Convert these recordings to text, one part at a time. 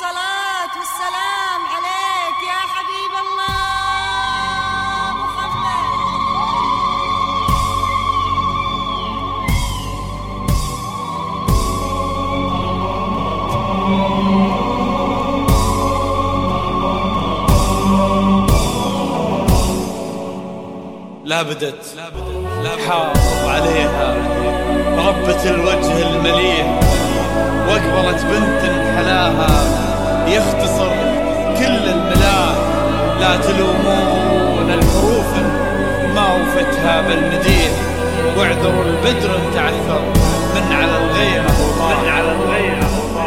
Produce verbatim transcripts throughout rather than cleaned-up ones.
الصلاة والسلام عليك يا حبيب الله محمد. لا بدت حافظ عليها ربة الوجه المليح، واقبلت بنت حلاها يختصر كل الملاح. لا تلومون الحروف ما وفتها بالمديح، واعذروا البدر تعثر من على الغيمة من على الغيمة.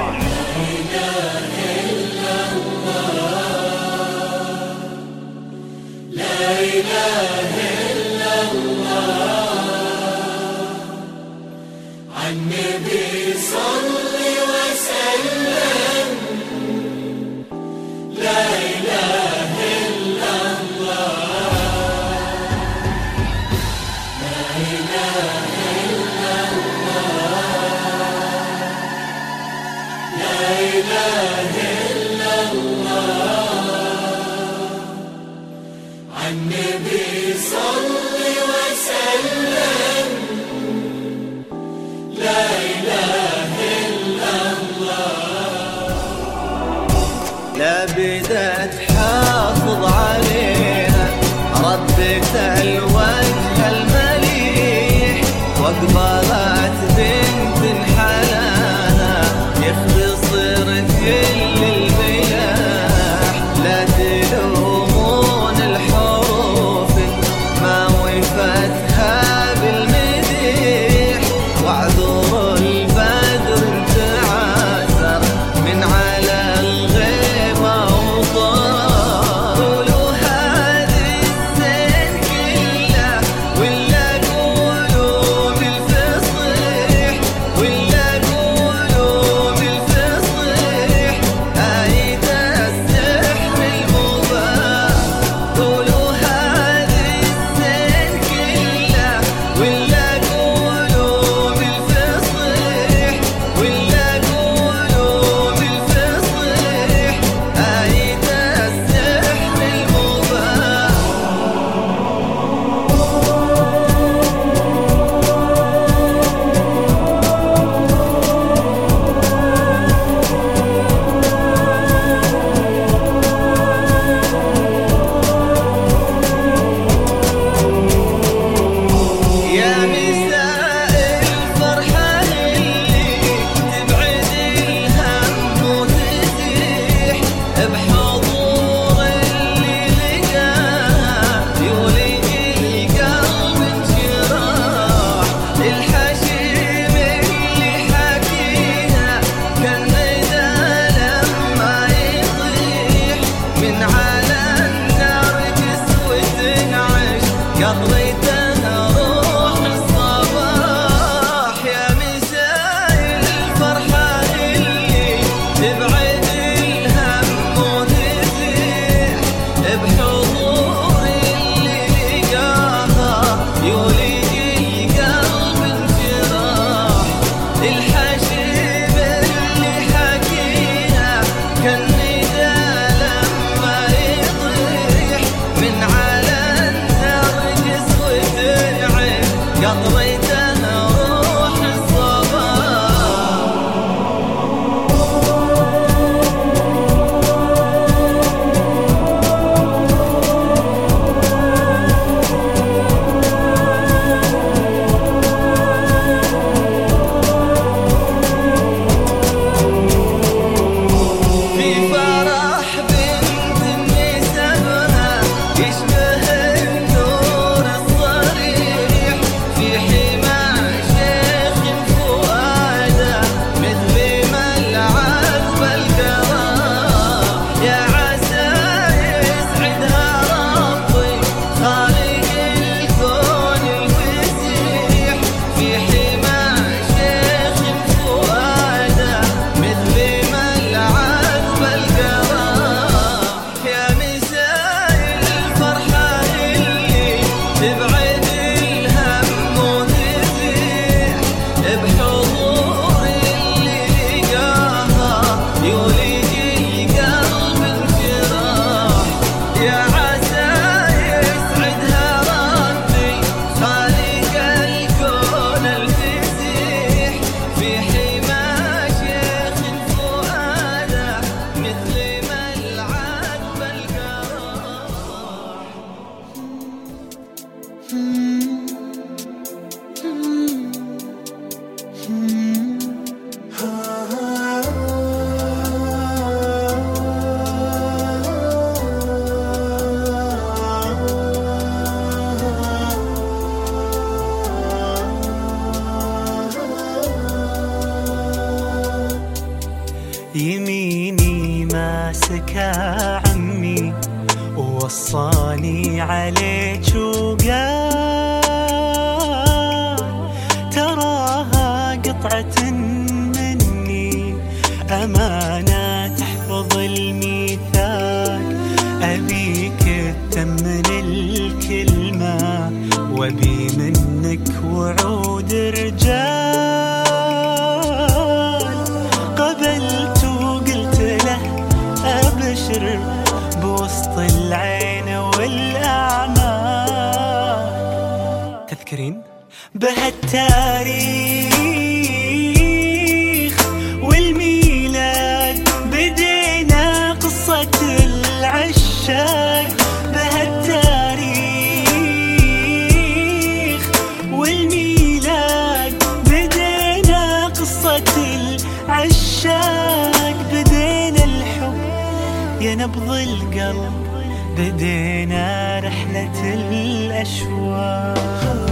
لا إله إلا الله عالنبي صل وسلم. لا إله إلا الله لا إله إلا الله لا إله إلا الله عالنبي صل وسلم. لا إله إلا الله. لا بدأت حافظ عليها ربة الوجه المليح، واقبلت بنت حلاها يختصر كل الملاح. لا تلومون الحروف ما وفتها بالمديح، واعذروا البدر تعاثر من على الغيمة وطار. قولوا هذه السن كله ولا قولوا بالفصيح، ولا قولوا بالفصيح يميني ماسكة عمي ووصاني عليك وقال تراها قطعة مني أمانة تحفظ الميثاق، أبيك تتمن الكلمة وأبي منك وعود رجال. قبلت وقلت له أبشر بوسط العين والأعمال. تذكرين بهالتاريخ والميلاد بدينا قصة العشاق. بهالتاريخ والميلاد بدينا قصة العشاق. بدينا الحب يا نبض القلب، بدينا رحلة الأشواق.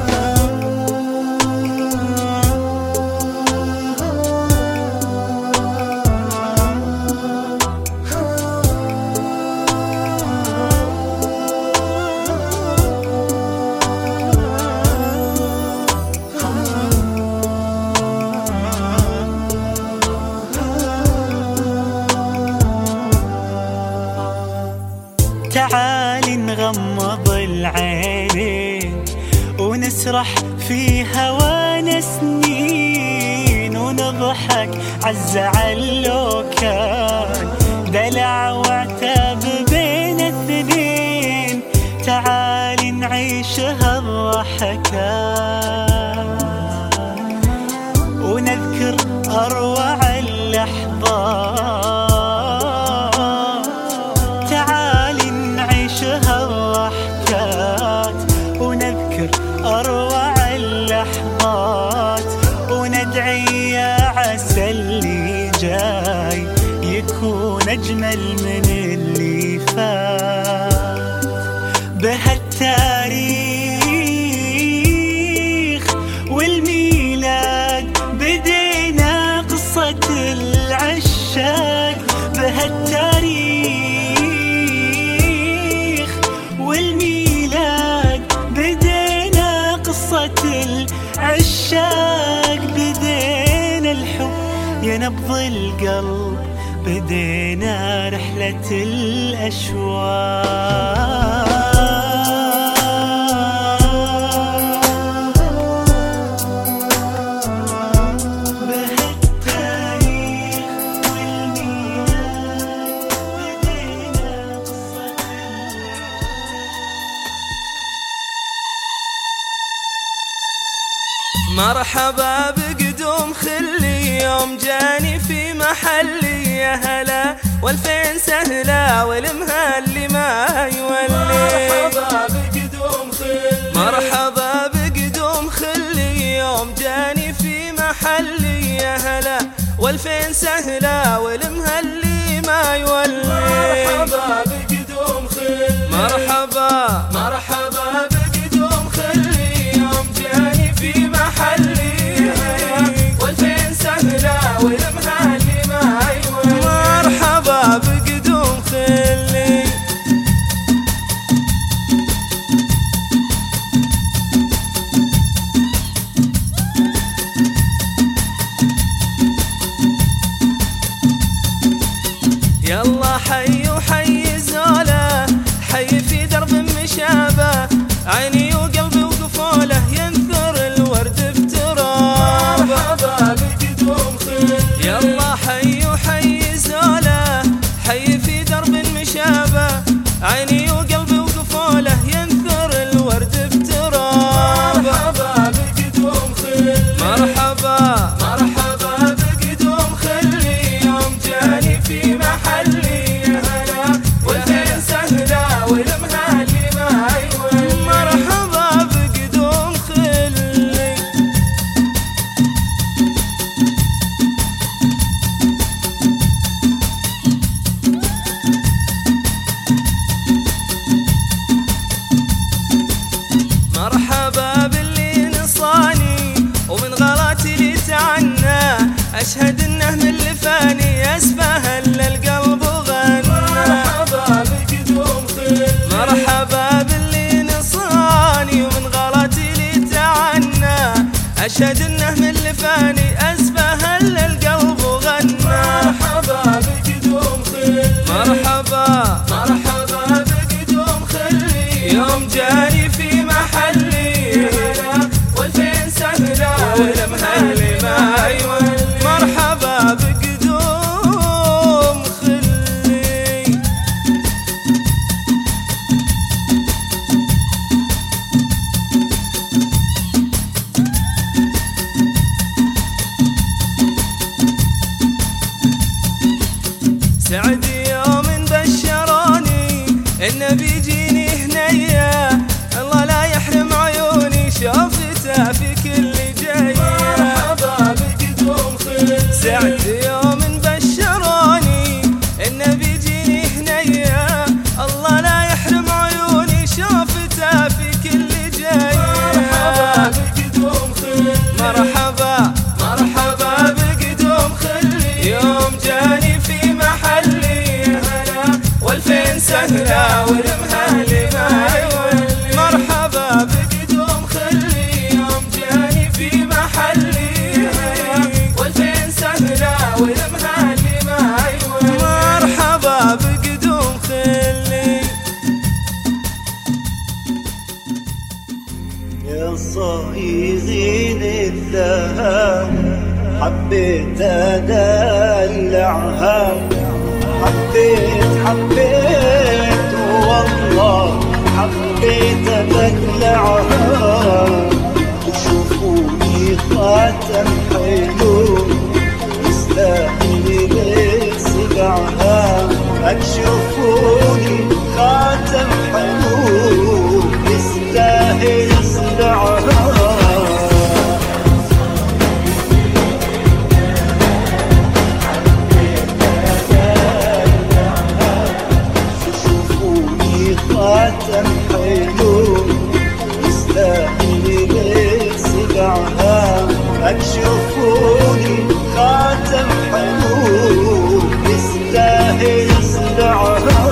تعالي نغمض العينين ونسرح في هوانا سنين، ونضحك عالزعل لو كان دلع وعتاب بين الاثنين. تعالي نعيش هالضحكات ونذكر أروع اللحظات. ونذكر أروع اللحظات وندعي يا عسى اللي جاي يكون أجمل من اللي فات. بهالتاريخ والميلاد بدينا قصة العشاق. بهالتاريخ والميلاد بدينا قصة العشاق. بدينا الحب يا نبض القلب، بدينا رحلة الأشواق. مرحبا بقدوم خلي يوم جاني في محلي، يا هلا والفين سهلة والمهلي ما يولي. مرحبا بقدوم خلي، مرحبا بقدوم خلي يوم جاني في محلي، يا هلا والفين سهلة والمهلي ما يولي. مرحبا بقدوم خلي، مرحبا مرحبا بقدوم خلي يوم جاني في محلي والفين سهلة والمهلي ما يولي. مرحبا بقدوم خلي. يلا حي وحي زوله، حي في درب مشابه، عيني وقلبي وقفوله ينثر الورد بتراب. مرحبا بقدوم خلي. يلا حي وحي زوله، حي في درب مشابه، عيني وقلبي وقفوله ينثر الورد بتراب. مرحبا بقدوم خلي، مرحبا مرحبا بقدوم خلي يوم جاني في محلي، يا هلا والفين سهلة والمهلي ما يولي. مرحبا بقدوم خلي. مرحبا باللي نصاني ومن غلاتي اللي تعنى، أشهد إنه من اللي فاني. أشهد إنه من لفاني أسفه إلا القلب وغنى. مرحبا بقدوم خلي، مرحبا مرحبا بقدوم خلي، يوم جاني في محلي والفين سهلة والمهلي ما يولي. مرحبا بقدوم خلي. سعد يوم بشروني إنه بيجيني هنية، الله لا يحرم عيوني شوفته في كل جاية. مرحبا بقدوم خلي. سعد يوم بشروني إنه بيجيني هنية، الله لا يحرم عيوني شوفته في كل جاية. مرحبا بقدوم خلي، مرحبا مرحبا بقدوم خلي، يوم جاني في محلي هلا والفين سهلة والمهلي ما يولي. مرحبا بقدوم خلي، يوم جاني في محلي هلا والفين سهلة والمهلي ما يولي. مرحبا بقدوم خلي. يا صايغين الذهب حبيت أدلعها، حبيت حبيت والله حبيت أدلعها. تشوفوني خاتم حلو يستاهل صدعها، تشوفوني خاتم حلو يستاهل صدعها. خاتم حلو يستاهل صدعها، تشوفوني خاتم حلو يستاهل صدعها.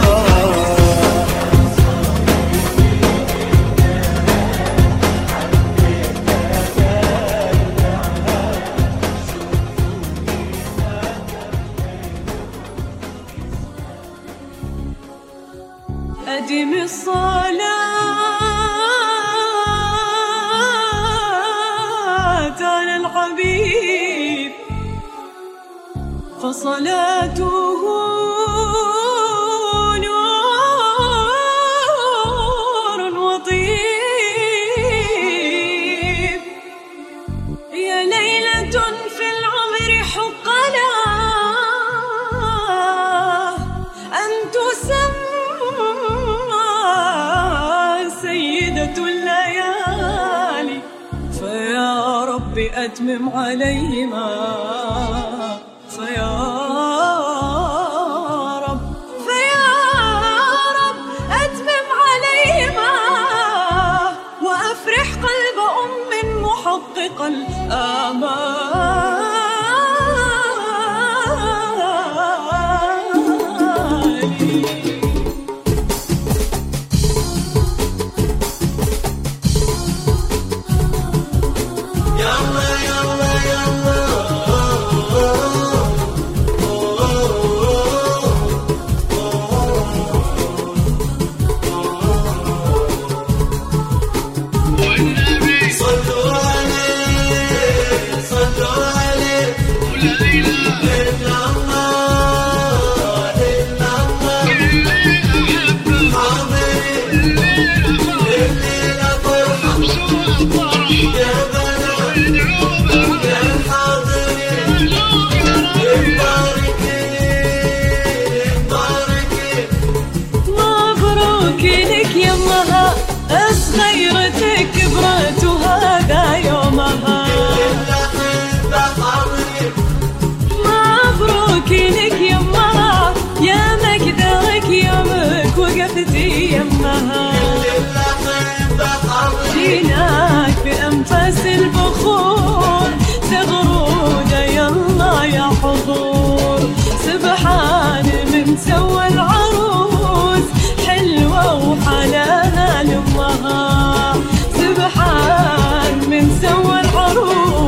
أدم الصلاة على الحبيب فصلاته نور وطيب. يا ليلة في العمر حق لها أن تسمى سيدة الليالي، فيا رب أتمم عليهما، فيا رب فيا رب أتمم عليهما، وأفرح قلب أم محقق الآمال. صغيرتك كبرت وهذا يومها، مبروك لك يمها، يا مقدرك يومك وقفتي يمها، جيناك بأنفاس البخور تغرود يلا يا حضور، سبحان من سوى العروس حلوة وحلاها لأمها، سبحان من سوى العروس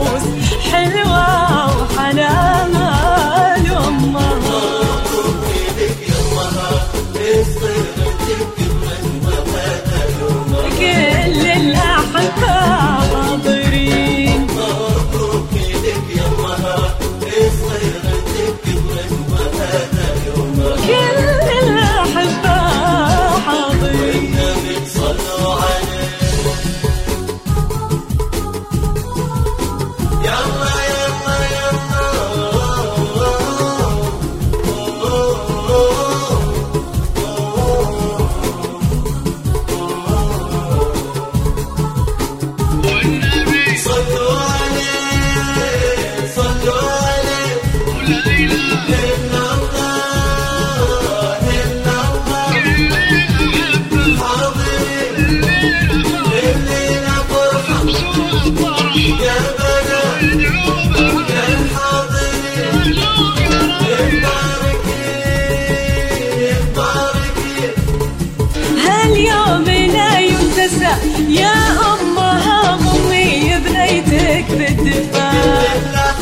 يا أمها أمي بنيتك بالدفاع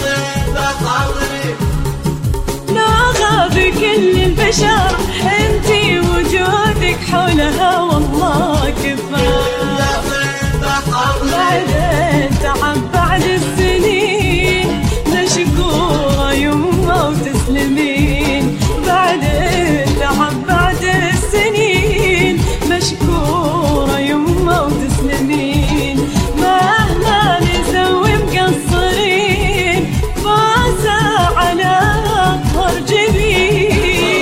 لا غاب كل البشر انتي وجودك حولها والله كفاية بعد التعب بعد السنين مشكورة يمه وتسلمين بعد التعب بعد السنين مشكورة يمه وتسلمين مهما نسوي مقصرين فازة على أطهر جبين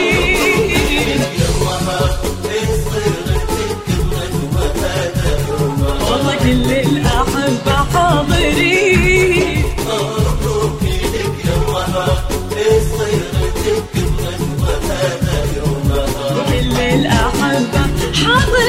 والله كل الأحبة حاضرين كل الأحبة حاضرين